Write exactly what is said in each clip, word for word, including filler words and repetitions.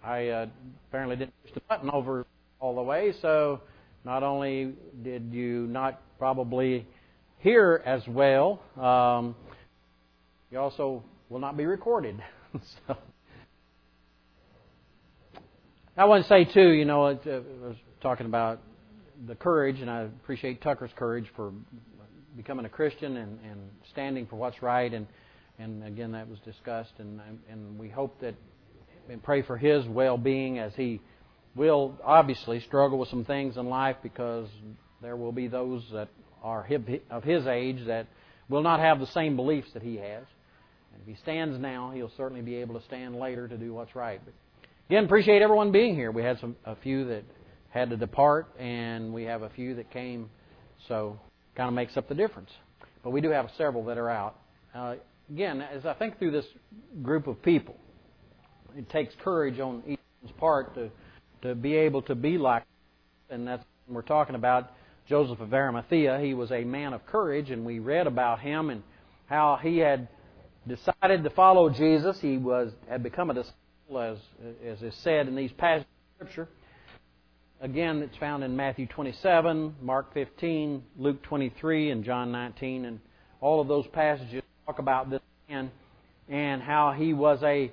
I uh, apparently didn't push the button over all the way, so not only did you not probably hear as well, um, you also will not be recorded. so. I want to say, too, you know, it, uh, I was talking about the courage, and I appreciate Tucker's courage for becoming a Christian and, and standing for what's right, and, and again, that was discussed, and, and we hope that, and pray for his well-being as he will obviously struggle with some things in life, because there will be those that are of his age that will not have the same beliefs that he has. And if he stands now, he'll certainly be able to stand later to do what's right. But again, appreciate everyone being here. We had some a few that had to depart, and we have a few that came, so kind of makes up the difference. But we do have several that are out. Uh, again, as I think through this group of people, it takes courage on each part to to be able to be like, and that's what we're talking about. Joseph of Arimathea, he was a man of courage, and we read about him and how he had decided to follow Jesus. He was had become a disciple, as as is said in these passages of Scripture. Again, it's found in Matthew twenty-seven, Mark fifteen, Luke twenty-three, and John nineteen, and all of those passages talk about this man and how he was a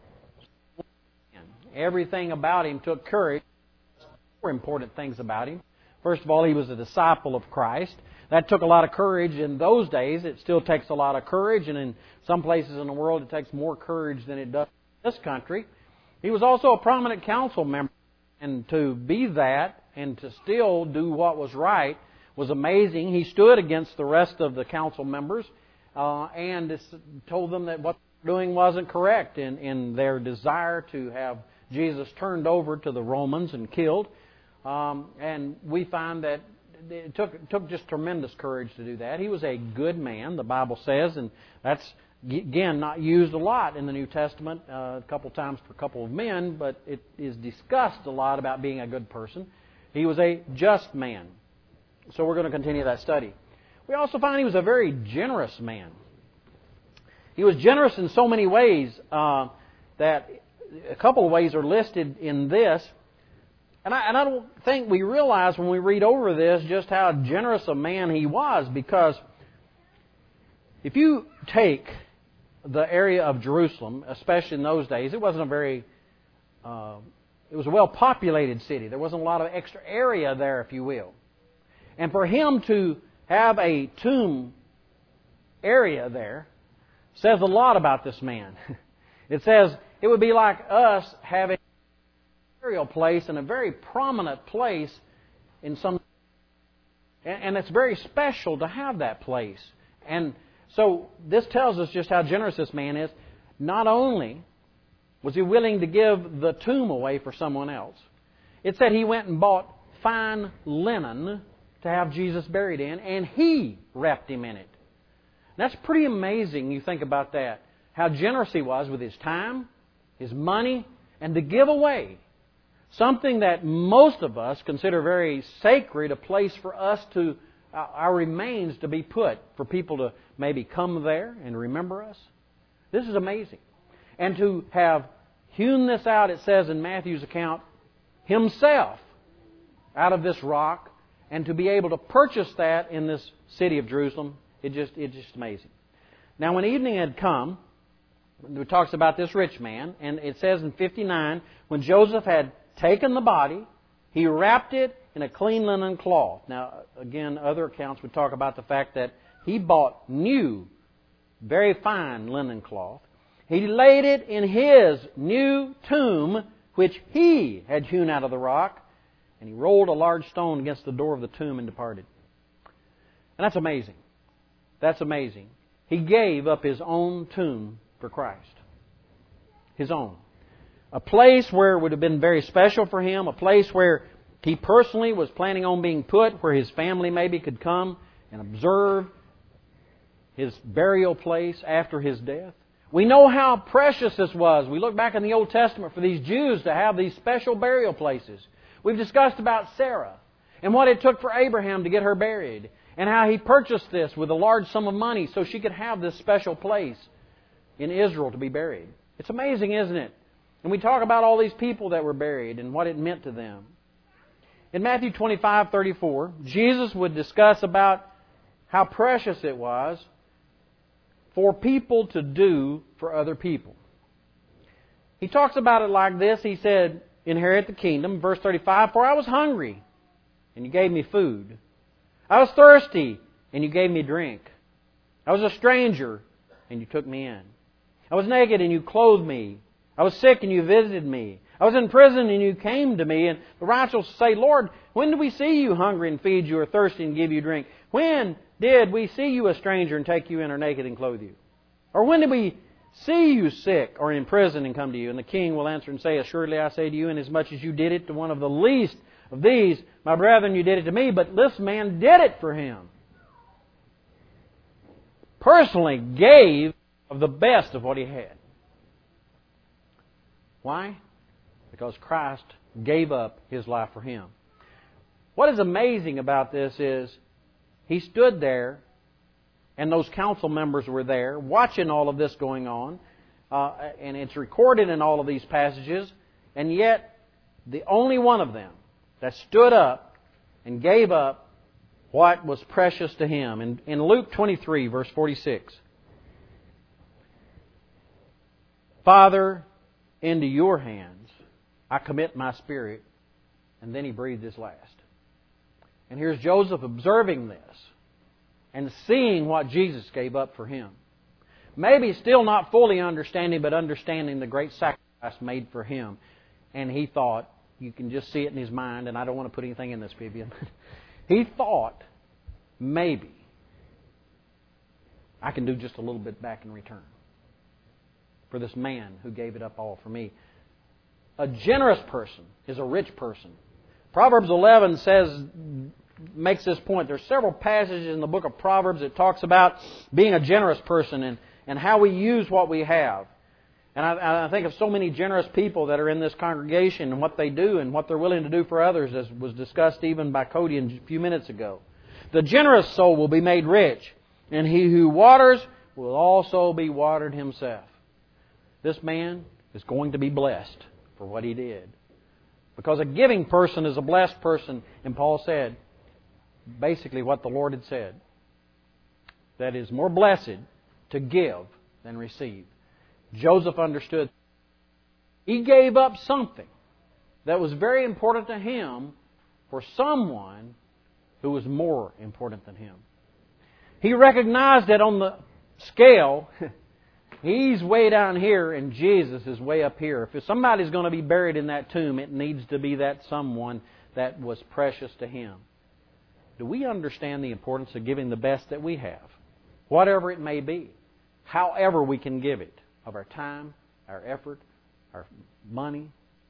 everything about him took courage. Four important things about him. First of all, he was a disciple of Christ. That took a lot of courage in those days. It still takes a lot of courage, and in some places in the world it takes more courage than it does in this country. He was also a prominent council member, and to be that and to still do what was right was amazing. He stood against the rest of the council members uh, and told them that what they were doing wasn't correct in, in their desire to have Jesus turned over to the Romans and killed. Um, and we find that it took, it took just tremendous courage to do that. He was a good man, the Bible says, and that's, again, not used a lot in the New Testament, uh, a couple times for a couple of men, but it is discussed a lot about being a good person. He was a just man. So we're going to continue that study. We also find he was a very generous man. He was generous in so many ways uh, that a couple of ways are listed in this. And I, and I don't think we realize when we read over this just how generous a man he was, because if you take the area of Jerusalem, especially in those days, it wasn't a very, uh, it was a well-populated city. There wasn't a lot of extra area there, if you will. And for him to have a tomb area there says a lot about this man. It says it would be like us having a burial place in a very prominent place in some, and it's very special to have that place. And so this tells us just how generous this man is. Not only was he willing to give the tomb away for someone else, it said he went and bought fine linen to have Jesus buried in, and he wrapped him in it. That's pretty amazing. You think about that. How generous he was with his time, his money, and to give away something that most of us consider very sacred, a place for us to, our remains to be put, for people to maybe come there and remember us. This is amazing. And to have hewn this out, it says in Matthew's account, himself out of this rock, and to be able to purchase that in this city of Jerusalem, it just it's just amazing. Now, when evening had come, it talks about this rich man, and it says in fifty-nine, when Joseph had taken the body, he wrapped it in a clean linen cloth. Now, again, other accounts would talk about the fact that he bought new, very fine linen cloth. He laid it in his new tomb, which he had hewn out of the rock, and he rolled a large stone against the door of the tomb and departed. And that's amazing. That's amazing. He gave up his own tomb for Christ. His own. A place where it would have been very special for him, a place where he personally was planning on being put, where his family maybe could come and observe his burial place after his death. We know how precious this was. We look back in the Old Testament for these Jews to have these special burial places. We've discussed about Sarah and what it took for Abraham to get her buried, and how he purchased this with a large sum of money so she could have this special place in Israel to be buried. It's amazing, isn't it? And we talk about all these people that were buried and what it meant to them. In Matthew twenty-five thirty-four, Jesus would discuss about how precious it was for people to do for other people. He talks about it like this. He said, inherit the kingdom. Verse thirty-five, for I was hungry, and you gave me food. I was thirsty, and you gave me drink. I was a stranger, and you took me in. I was naked, and you clothed me. I was sick, and you visited me. I was in prison, and you came to me. And the righteous will say, Lord, when did we see you hungry and feed you, or thirsty and give you drink? When did we see you a stranger and take you in, or naked and clothe you? Or when did we see you sick or in prison and come to you? And the king will answer and say, assuredly I say to you, inasmuch as you did it to one of the least of these, my brethren, you did it to me. But this man did it for him. Personally gave of the best of what he had. Why? Because Christ gave up His life for him. What is amazing about this is he stood there, and those council members were there watching all of this going on. Uh, and it's recorded in all of these passages. And yet, the only one of them that stood up and gave up what was precious to him. In, in Luke twenty-three, verse forty-six. Father, into your hands I commit my spirit. And then he breathed his last. And here's Joseph observing this and seeing what Jesus gave up for him. Maybe still not fully understanding, but understanding the great sacrifice made for him. And he thought, you can just see it in his mind, and I don't want to put anything in this, Vivian. He thought, maybe I can do just a little bit back in return for this man who gave it up all for me. A generous person is a rich person. Proverbs eleven says, makes this point. There's several passages in the book of Proverbs that talks about being a generous person and, and how we use what we have. And I, I think of so many generous people that are in this congregation and what they do and what they're willing to do for others, as was discussed even by Cody a few minutes ago. The generous soul will be made rich, and he who waters will also be watered himself. This man is going to be blessed for what he did. Because a giving person is a blessed person. And Paul said, basically what the Lord had said, that is more blessed to give than receive. Joseph understood. He gave up something that was very important to him for someone who was more important than him. He recognized that on the scale, he's way down here and Jesus is way up here. If somebody's going to be buried in that tomb, it needs to be that someone that was precious to him. Do we understand the importance of giving the best that we have? Whatever it may be. However we can give it. Of our time, our effort, our money.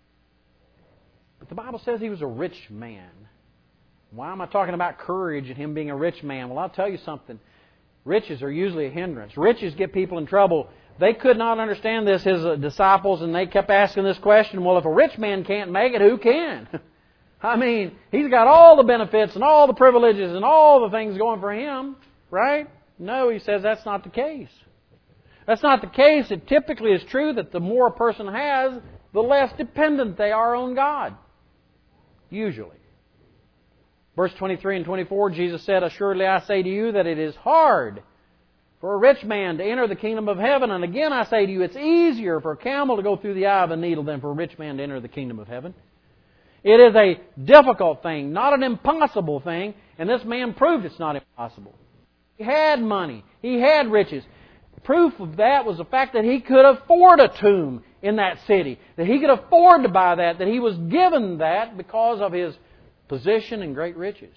But the Bible says he was a rich man. Why am I talking about courage and him being a rich man? Well, I'll tell you something. Riches are usually a hindrance. Riches get people in trouble. They could not understand this, his disciples, and they kept asking this question, well, if a rich man can't make it, who can? I mean, he's got all the benefits and all the privileges and all the things going for him, right? No, he says that's not the case. That's not the case. It typically is true that the more a person has, the less dependent they are on God. Usually. Verse twenty-three and twenty-four, Jesus said, assuredly I say to you that it is hard for a rich man to enter the kingdom of heaven. And again I say to you, it's easier for a camel to go through the eye of a needle than for a rich man to enter the kingdom of heaven. It is a difficult thing, not an impossible thing. And this man proved it's not impossible. He had money. He had riches. Proof of that was the fact that he could afford a tomb in that city. That he could afford to buy that. That he was given that because of his position and great riches.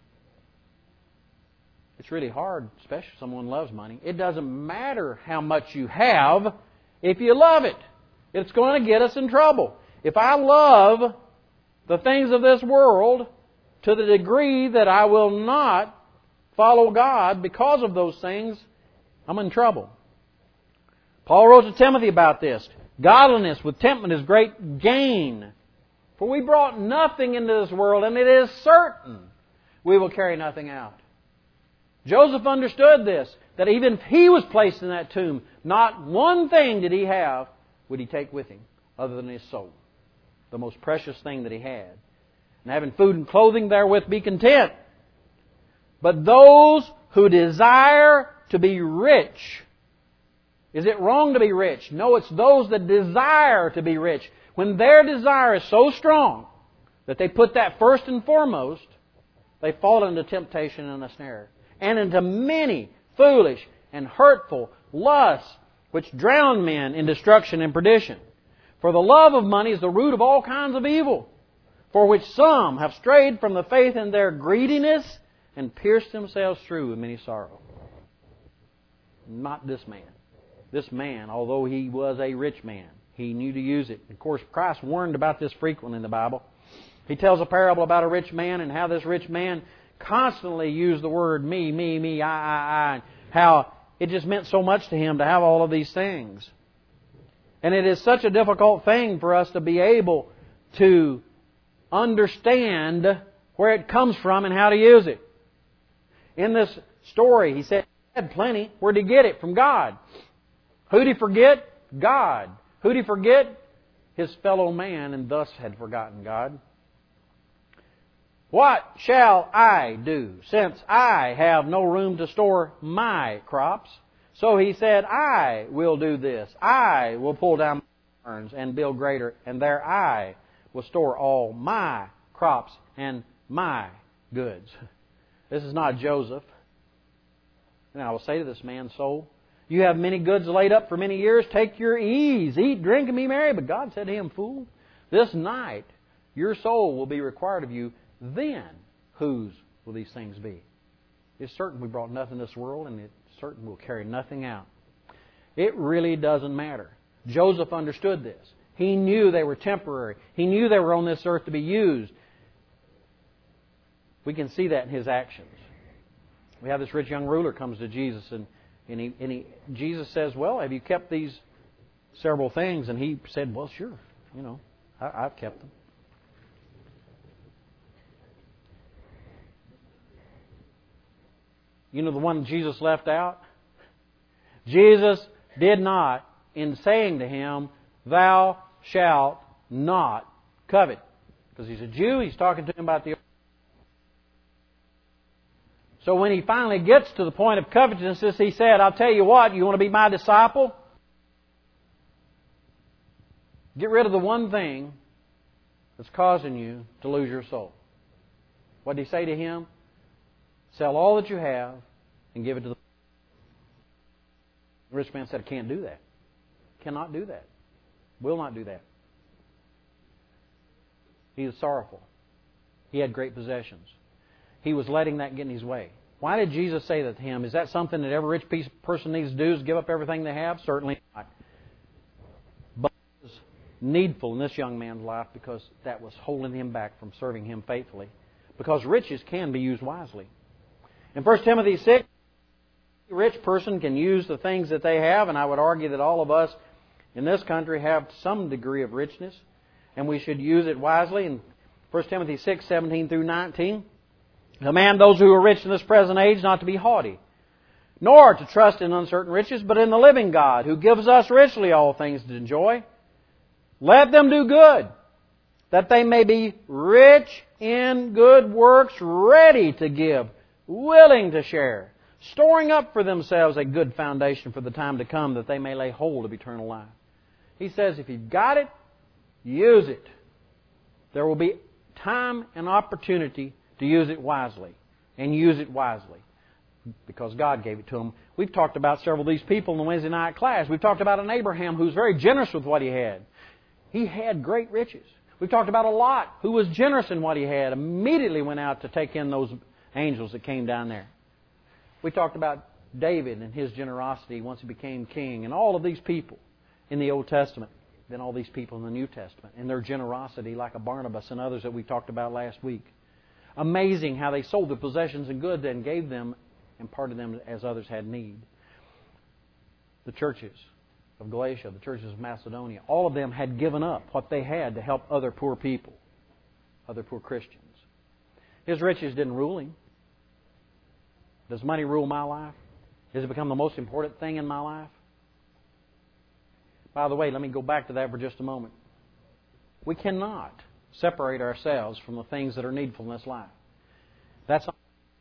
It's really hard, especially if someone loves money. It doesn't matter how much you have if you love it. It's going to get us in trouble. If I love the things of this world to the degree that I will not follow God because of those things, I'm in trouble. Paul wrote to Timothy about this. Godliness with contentment is great gain. For we brought nothing into this world, and it is certain we will carry nothing out. Joseph understood this, that even if he was placed in that tomb, not one thing did he have would he take with him. other than his soul, the most precious thing that he had. And having food and clothing therewith be content. But those who desire to be rich, is it wrong to be rich? No, it's those that desire to be rich. When their desire is so strong that they put that first and foremost, they fall into temptation and a snare, and into many foolish and hurtful lusts, which drown men in destruction and perdition. For the love of money is the root of all kinds of evil, for which some have strayed from the faith in their greediness and pierced themselves through with many sorrow. Not this man. This man, although he was a rich man, he knew to use it. Of course, Christ warned about this frequently in the Bible. He tells a parable about a rich man and how this rich man constantly used the word me, me, me, I, I, I. How it just meant so much to him to have all of these things. And it is such a difficult thing for us to be able to understand where it comes from and how to use it. In this story, he said he had plenty. Where did he get it? From God. Who did he forget? God. Who did he forget? His fellow man, and thus had forgotten God. What shall I do, since I have no room to store my crops? So he said, I will do this. I will pull down my barns and build greater, and there I will store all my crops and my goods. This is not Joseph. And I will say to this man's soul, you have many goods laid up for many years. Take your ease. Eat, drink, and be merry. But God said to him, fool, this night your soul will be required of you. Then whose will these things be? It's certain we brought nothing to this world, and it's certain we'll carry nothing out. It really doesn't matter. Joseph understood this. He knew they were temporary. He knew they were on this earth to be used. We can see that in his actions. We have this rich young ruler comes to Jesus, and, and, he, and he, Jesus says, well, have you kept these several things? And he said, well, sure. You know, I, I've kept them. You know the one Jesus left out? Jesus did not, in saying to him, thou shalt not covet. Because he's a Jew, he's talking to him about the... So when he finally gets to the point of covetousness, he said, I'll tell you what, you want to be my disciple? Get rid of the one thing that's causing you to lose your soul. What did he say to him? Sell all that you have and give it to the... The rich man said, I can't do that. Cannot do that. Will not do that. He was sorrowful. He had great possessions. He was letting that get in his way. Why did Jesus say that to him? Is that something that every rich person needs to do, is give up everything they have? Certainly not. But it was needful in this young man's life because that was holding him back from serving him faithfully. Because riches can be used wisely. In First Timothy six, a rich person can use the things that they have, and I would argue that all of us in this country have some degree of richness, and we should use it wisely. In First Timothy six, seventeen through nineteen, command those who are rich in this present age not to be haughty, nor to trust in uncertain riches, but in the living God, who gives us richly all things to enjoy. Let them do good, that they may be rich in good works, ready to give, willing to share, storing up for themselves a good foundation for the time to come, that they may lay hold of eternal life. He says, if you've got it, use it. There will be time and opportunity to use it wisely. And use it wisely. Because God gave it to them. We've talked about several of these people in the Wednesday night class. We've talked about an Abraham who's very generous with what he had. He had great riches. We've talked about a Lot who was generous in what he had. Immediately went out to take in those angels that came down there. We talked about David and his generosity once he became king. And all of these people in the Old Testament. Then all these people in the New Testament. And their generosity like a Barnabas and others that we talked about last week. Amazing how they sold their possessions and goods and gave them, imparted them as others had need. The churches of Galatia, the churches of Macedonia, all of them had given up what they had to help other poor people, other poor Christians. His riches didn't rule him. Does money rule my life? Has it become the most important thing in my life? By the way, let me go back to that for just a moment. We cannot separate ourselves from the things that are needful in this life. That's the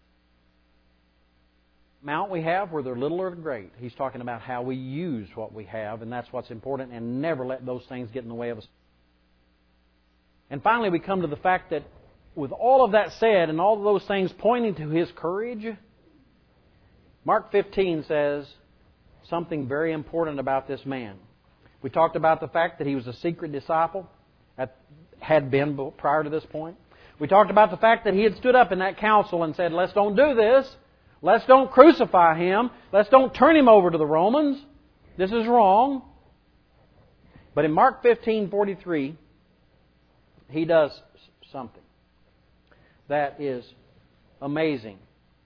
amount we have, whether little or great. He's talking about how we use what we have, and that's what's important, and never let those things get in the way of us. And finally, we come to the fact that with all of that said, and all of those things pointing to his courage, Mark fifteen says something very important about this man. We talked about the fact that he was a secret disciple, had been prior to this point. We talked about the fact that he had stood up in that council and said, let's don't do this. Let's don't crucify him. Let's don't turn him over to the Romans. This is wrong. But in Mark fifteen forty-three, he does something that is amazing.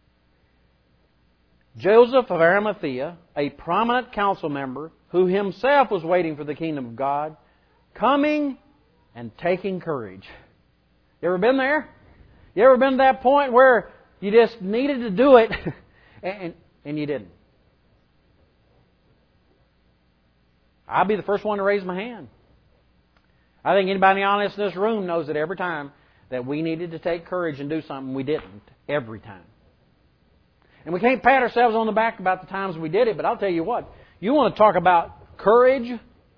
Joseph of Arimathea, a prominent council member who himself was waiting for the kingdom of God, coming and taking courage. You ever been there? You ever been to that point where you just needed to do it and, and you didn't? I'll be the first one to raise my hand. I think anybody honest in this room knows that every time that we needed to take courage and do something, we didn't. Every time. And we can't pat ourselves on the back about the times we did it, but I'll tell you what, you want to talk about courage?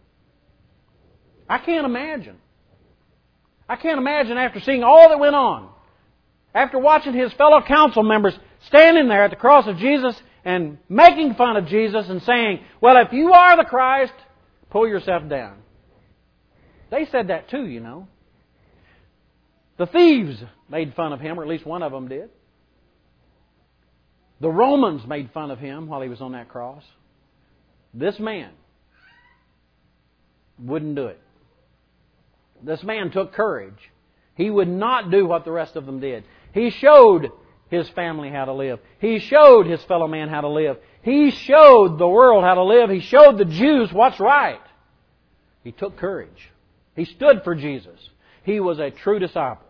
I can't imagine. I can't imagine after seeing all that went on, after watching his fellow council members standing there at the cross of Jesus and making fun of Jesus and saying, well, if you are the Christ, pull yourself down. They said that too, you know. The thieves made fun of him, or at least one of them did. The Romans made fun of him while he was on that cross. This man wouldn't do it. This man took courage. He would not do what the rest of them did. He showed his family how to live. He showed his fellow man how to live. He showed the world how to live. He showed the Jews what's right. He took courage. He stood for Jesus. He was a true disciple.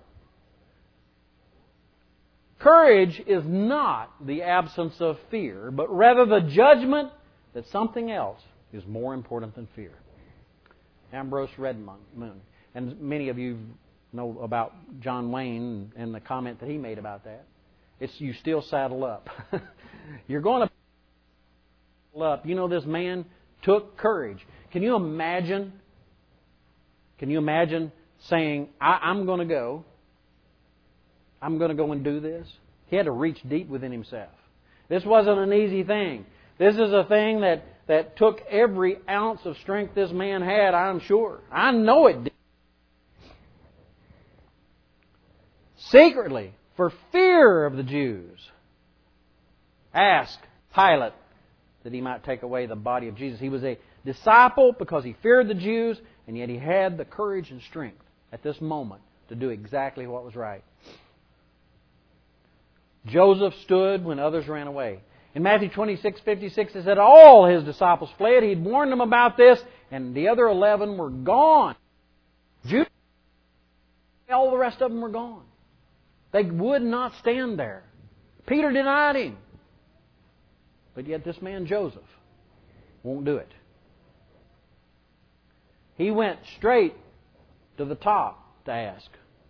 Courage is not the absence of fear, but rather the judgment that something else is more important than fear. Ambrose Redmoon. And many of you know about John Wayne and the comment that he made about that. It's you still saddle up. You're going to saddle up. You know, this man took courage. Can you imagine? Can you imagine saying, I, I'm going to go. I'm going to go and do this. He had to reach deep within himself. This wasn't an easy thing. This is a thing that, that took every ounce of strength this man had, I'm sure. I know it did. Secretly, for fear of the Jews, asked Pilate that he might take away the body of Jesus. He was a disciple because he feared the Jews, and yet he had the courage and strength at this moment to do exactly what was right. Joseph stood when others ran away. In Matthew twenty-six fifty-six, it said all his disciples fled. He'd warned them about this, and the other eleven were gone. Judas, all the rest of them were gone. They would not stand there. Peter denied him. But yet this man Joseph won't do it. He went straight to the top to ask.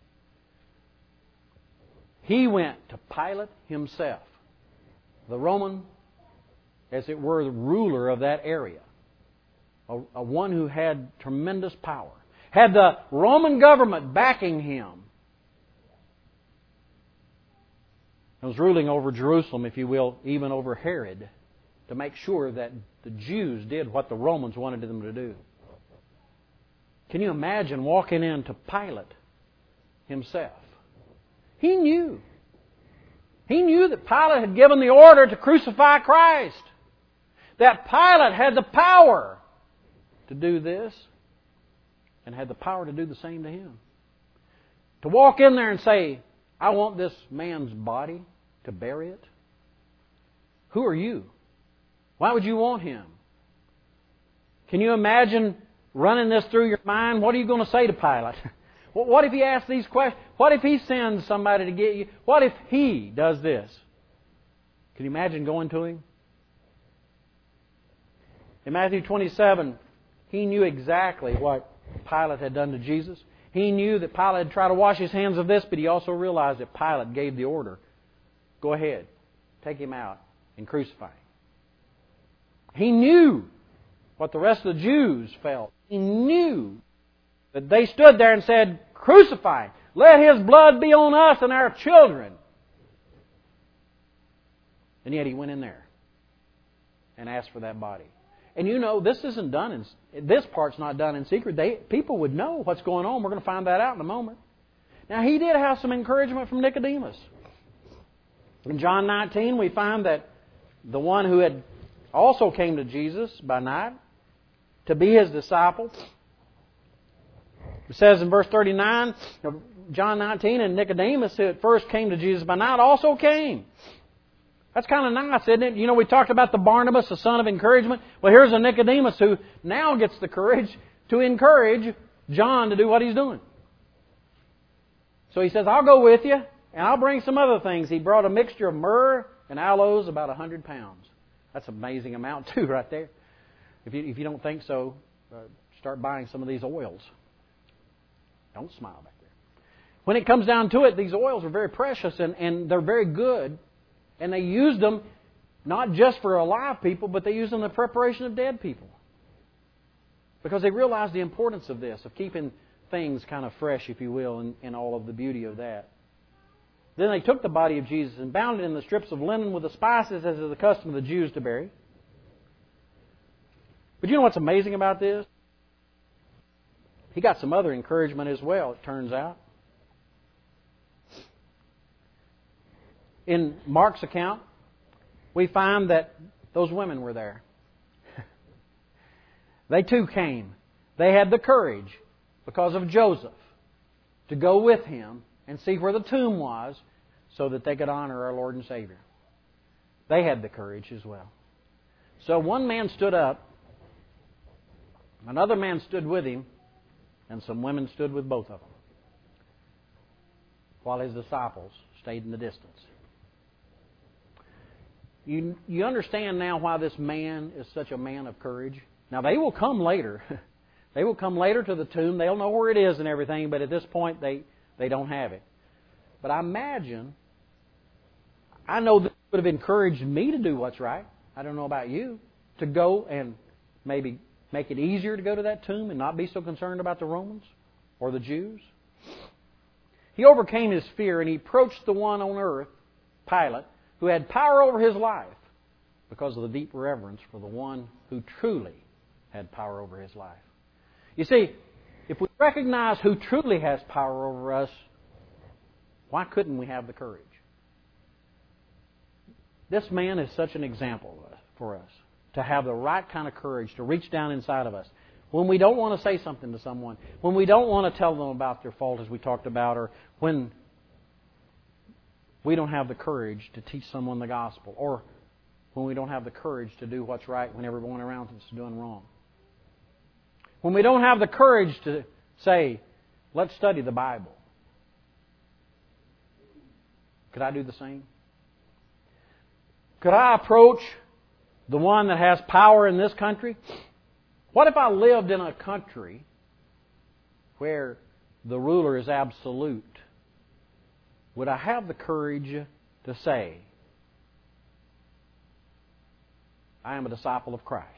He went to Pilate himself, the Roman, as it were, the ruler of that area, a, a one who had tremendous power, had the Roman government backing him. He was ruling over Jerusalem, if you will, even over Herod, to make sure that the Jews did what the Romans wanted them to do. Can you imagine walking into Pilate himself? He knew. He knew that Pilate had given the order to crucify Christ. That Pilate had the power to do this and had the power to do the same to him. To walk in there and say, I want this man's body to bury it. Who are you? Why would you want him? Can you imagine running this through your mind? What are you going to say to Pilate? What if he asks these questions? What if he sends somebody to get you? What if he does this? Can you imagine going to him? In Matthew twenty-seven, he knew exactly what Pilate had done to Jesus. He knew that Pilate had tried to wash his hands of this, but he also realized that Pilate gave the order, go ahead, take him out and crucify him. He knew what the rest of the Jews felt. He knew that they stood there and said, crucify him. Let his blood be on us and our children. And yet he went in there and asked for that body. And you know, this isn't done in, this part's not done in secret. They, people would know what's going on. We're going to find that out in a moment. Now, he did have some encouragement from Nicodemus. In John nineteen, we find that the one who had also came to Jesus by night to be His disciple. It says in verse thirty-nine, John nineteen, and Nicodemus, who at first came to Jesus by night, also came. That's kind of nice, isn't it? You know, we talked about the Barnabas, the son of encouragement. Well, here's a Nicodemus who now gets the courage to encourage John to do what he's doing. So he says, I'll go with you, and I'll bring some other things. He brought a mixture of myrrh and aloes, about one hundred pounds. That's an amazing amount, too, right there. If you, if you don't think so, uh, start buying some of these oils. Don't smile back there. When it comes down to it, these oils are very precious, and, and they're very good. And they used them not just for alive people, but they used them in the preparation of dead people. Because they realized the importance of this, of keeping things kind of fresh, if you will, and, and all of the beauty of that. Then they took the body of Jesus and bound it in the strips of linen with the spices, as is the custom of the Jews to bury. But you know what's amazing about this? He got some other encouragement as well, it turns out. In Mark's account, we find that those women were there. They too came. They had the courage, because of Joseph, to go with him and see where the tomb was so that they could honor our Lord and Savior. They had the courage as well. So one man stood up, another man stood with him, and some women stood with both of them, while his disciples stayed in the distance. You, you understand now why this man is such a man of courage? Now, they will come later. They will come later to the tomb. They'll know where it is and everything, but at this point, they, they don't have it. But I imagine, I know this would have encouraged me to do what's right. I don't know about you. To go and maybe make it easier to go to that tomb and not be so concerned about the Romans or the Jews. He overcame his fear and he approached the one on earth, Pilate, who had power over his life because of the deep reverence for the one who truly had power over his life. You see, if we recognize who truly has power over us, why couldn't we have the courage? This man is such an example for us to have the right kind of courage to reach down inside of us. When we don't want to say something to someone, when we don't want to tell them about their fault as we talked about, or when we don't have the courage to teach someone the gospel, or when we don't have the courage to do what's right when everyone around us is doing wrong. When we don't have the courage to say, let's study the Bible. Could I do the same? Could I approach the one that has power in this country? What if I lived in a country where the ruler is absolute? Would I have the courage to say, I am a disciple of Christ?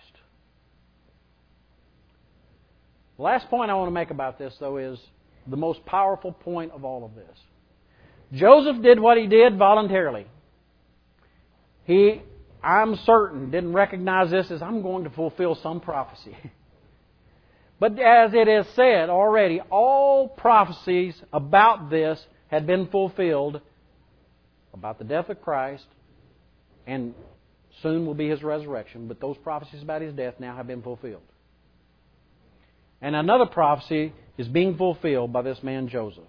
The last point I want to make about this, though, is the most powerful point of all of this. Joseph did what he did voluntarily. He, I'm certain, didn't recognize this as I'm going to fulfill some prophecy. But as it is said already, all prophecies about this had been fulfilled, about the death of Christ, and soon will be His resurrection. But those prophecies about His death now have been fulfilled. And another prophecy is being fulfilled by this man Joseph.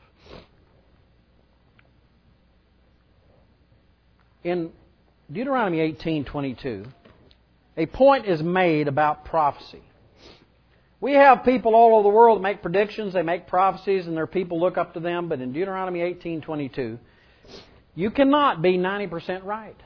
In Deuteronomy eighteen twenty-two, a point is made about prophecy. We have people all over the world that make predictions, they make prophecies, and their people look up to them. But in Deuteronomy eighteen twenty-two, you cannot be ninety percent right.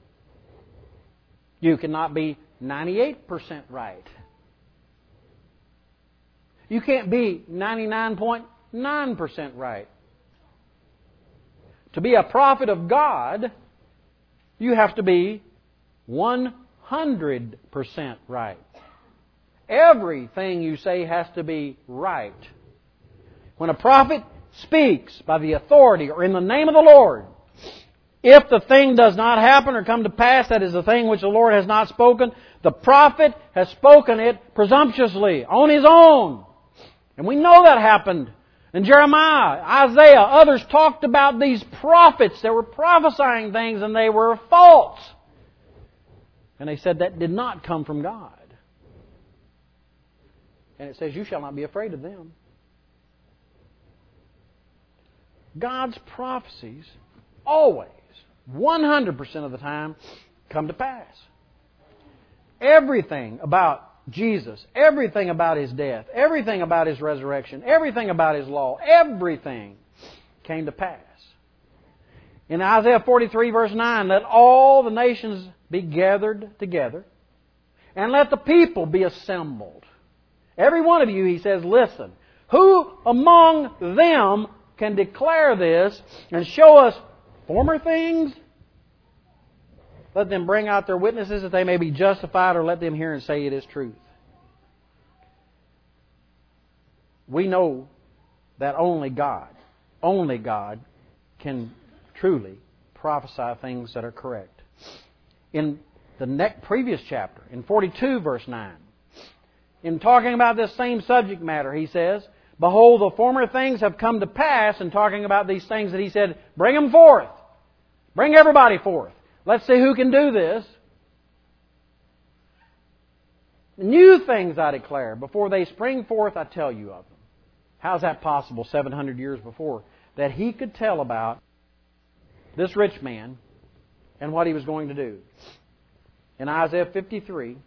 You cannot be ninety-eight percent right. You can't be ninety-nine point ninety-nine percent right. To be a prophet of God, you have to be one hundred percent right. Everything you say has to be right. When a prophet speaks by the authority or in the name of the Lord, if the thing does not happen or come to pass, that is the thing which the Lord has not spoken, the prophet has spoken it presumptuously, on his own. And we know that happened. And Jeremiah, Isaiah, others talked about these prophets that were prophesying things and they were false. And they said that did not come from God. And it says, you shall not be afraid of them. God's prophecies always, one hundred percent of the time, come to pass. Everything about Jesus, everything about His death, everything about His resurrection, everything about His law, everything came to pass. In Isaiah forty-three verse nine, let all the nations be gathered together, and let the people be assembled. Every one of you, He says, listen, who among them can declare this and show us former things? Let them bring out their witnesses that they may be justified, or let them hear and say it is truth. We know that only God, only God can truly prophesy things that are correct. In the next previous chapter, in forty-two verse nine, in talking about this same subject matter, he says, behold, the former things have come to pass, and talking about these things that he said, bring them forth. Bring everybody forth. Let's see who can do this. New things I declare. Before they spring forth, I tell you of them. How's that possible seven hundred years before? That he could tell about this rich man and what he was going to do. In Isaiah fifty-three,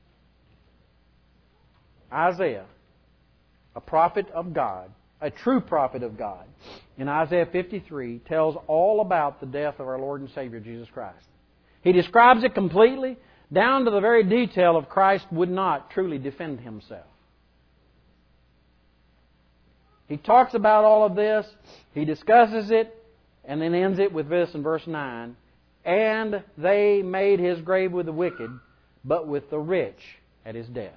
Isaiah, a prophet of God, a true prophet of God, in Isaiah fifty-three tells all about the death of our Lord and Savior Jesus Christ. He describes it completely, down to the very detail of Christ would not truly defend Himself. He talks about all of this, He discusses it, and then ends it with this in verse nine. And they made His grave with the wicked, but with the rich at His death.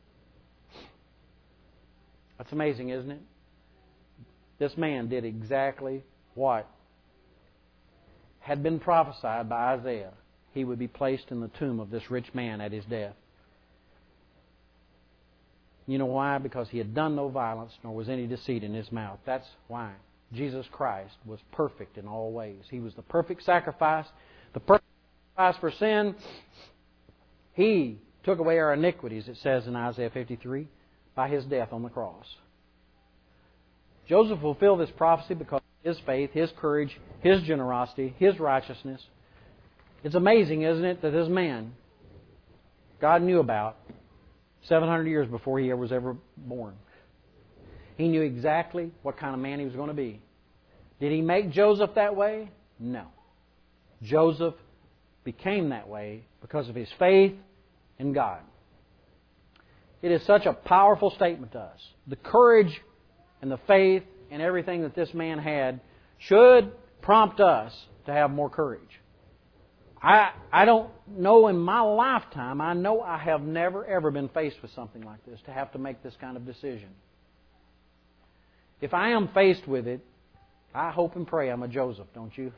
That's amazing, isn't it? This man did exactly what had been prophesied by Isaiah. He would be placed in the tomb of this rich man at his death. You know why? Because he had done no violence, nor was any deceit in his mouth. That's why. Jesus Christ was perfect in all ways. He was the perfect sacrifice, the perfect sacrifice for sin. He took away our iniquities, it says in Isaiah fifty-three, by His death on the cross. Joseph fulfilled this prophecy because of his faith, his courage, his generosity, his righteousness. It's amazing, isn't it, that this man God knew about seven hundred years before he was ever born. He knew exactly what kind of man he was going to be. Did He make Joseph that way? No. Joseph became that way because of his faith in God. It is such a powerful statement to us. The courage and the faith and everything that this man had should prompt us to have more courage. I I don't know in my lifetime, I know I have never ever been faced with something like this, to have to make this kind of decision. If I am faced with it, I hope and pray I'm a Joseph, don't you?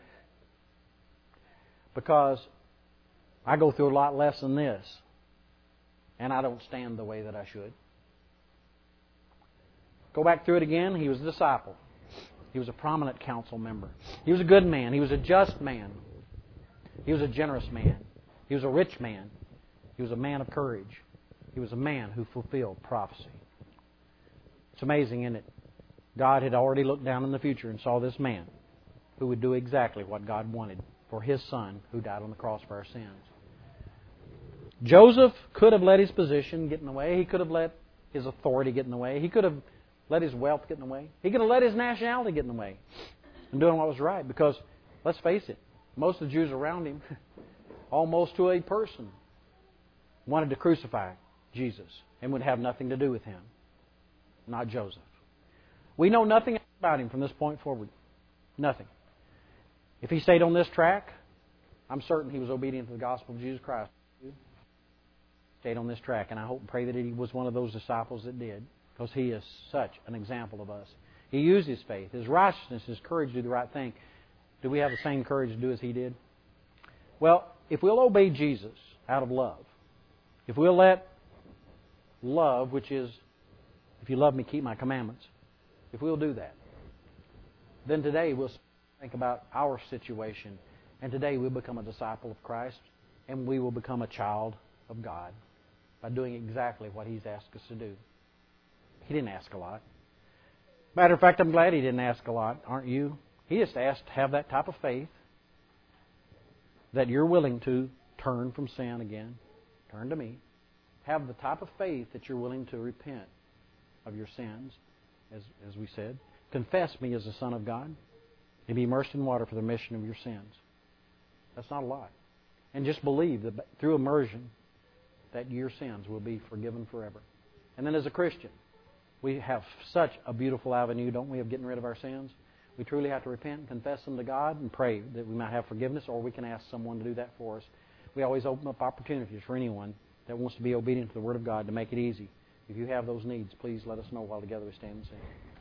Because I go through a lot less than this, and I don't stand the way that I should. Go back through it again. He was a disciple. He was a prominent council member. He was a good man. He was a just man. He was a generous man. He was a rich man. He was a man of courage. He was a man who fulfilled prophecy. It's amazing, isn't it? God had already looked down in the future and saw this man who would do exactly what God wanted for His Son who died on the cross for our sins. Joseph could have let his position get in the way. He could have let his authority get in the way. He could have let his wealth get in the way. He could have let his nationality get in the way in doing what was right. Because, let's face it, most of the Jews around him, almost to a person, wanted to crucify Jesus and would have nothing to do with Him. Not Joseph. We know nothing about him from this point forward. Nothing. If he stayed on this track, I'm certain he was obedient to the gospel of Jesus Christ. Stayed on this track, and I hope and pray that he was one of those disciples that did, because he is such an example of us. He used his faith, his righteousness, his courage to do the right thing. Do we have the same courage to do as he did? Well, if we'll obey Jesus out of love, if we'll let love, which is, if you love me, keep my commandments, if we'll do that, then today we'll think about our situation, and today we'll become a disciple of Christ, and we will become a child of God by doing exactly what He's asked us to do. He didn't ask a lot. Matter of fact, I'm glad He didn't ask a lot, aren't you? He just asked to have that type of faith that you're willing to turn from sin again, turn to me. Have the type of faith that you're willing to repent of your sins, as, as we said. Confess me as the Son of God and be immersed in water for the remission of your sins. That's not a lot. And just believe that through immersion that your sins will be forgiven forever. And then as a Christian, we have such a beautiful avenue, don't we, of getting rid of our sins? We truly have to repent and confess them to God and pray that we might have forgiveness, or we can ask someone to do that for us. We always open up opportunities for anyone that wants to be obedient to the Word of God to make it easy. If you have those needs, please let us know while together we stand and sing.